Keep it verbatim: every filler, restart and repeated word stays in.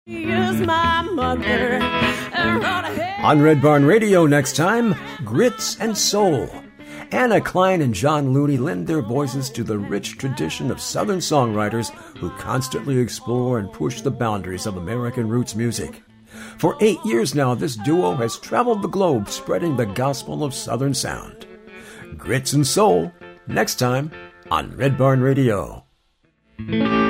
My mother. On Red Barn Radio next time, Grits and Soul. Anna Klein and John Looney lend their voices to the rich tradition of Southern songwriters who constantly explore and push the boundaries of American roots music. For eight years now, this duo has traveled the globe spreading the gospel of Southern sound. Grits and Soul, next time on Red Barn Radio.